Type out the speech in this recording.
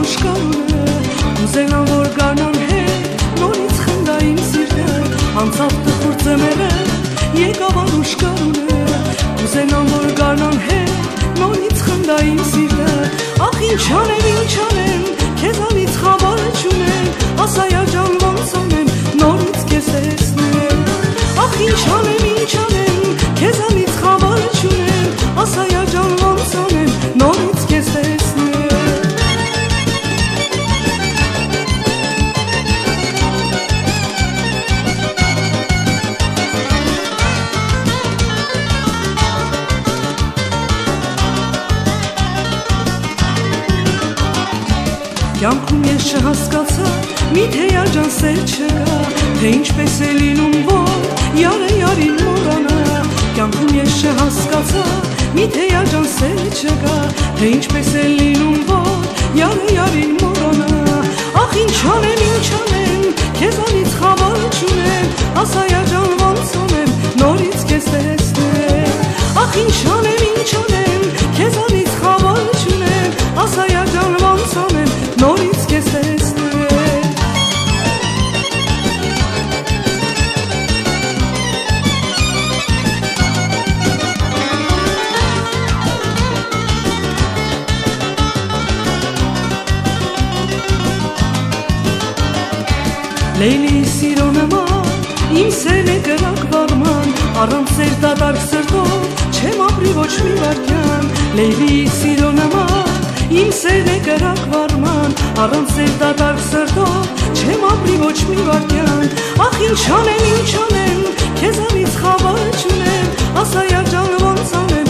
ուշկարունը Ուզենամ որ գանան հետ նորից խնդային սիրտը Անցավ տխուր ծեմերը եկավ անուշկարունը Ուզենամ որ գանան հետ նորից խնդային սիրտը Ախ ինչ անեմ քեզանից խաբար չունեմ Ասայա ջան ոնց անեմ նորից քեզ տեսնեմ Ախ ինչ անեմ քեզանից խաբար չունեմ Ասայա ջան ոնց անեմ նորից քեզ տեսնեմ Կյանքում ես չհասկացա, միթե յաջան սեր չկա Թե ինչպես է լինում, որ յարը յարին մորանա Կյանքում ես չհասկացա, միթե յաջան սեր չկա Թե ինչպես է լինում, որ յարը յարին մորանա Ախ ինչ անեմ, քեզանից խաբար չունեմ Ասայա ջան ոնց անեմ, նորից քեզ տեսնեմ Ախ ինչ անեմ, քեզանից խաբար չունեմ Ասայա ջան ոնց անեմ նորից քեզ տեսնեմ Լեյլի սիրո նման իմ սերն է կրակ վարման Առանց սեր դատարկ սրտով չեմ ապրի ոչ մի վարքյան Լեյլի սիրո նման իմ սերն է կրակ վարման Առանց սեր դատարկ սրտով չեմ ապրի ոչ մի վարքյան Ախ ինչ անեմ, քեզանից խաբար չունեմ Ասայա ջան ոնց անեմ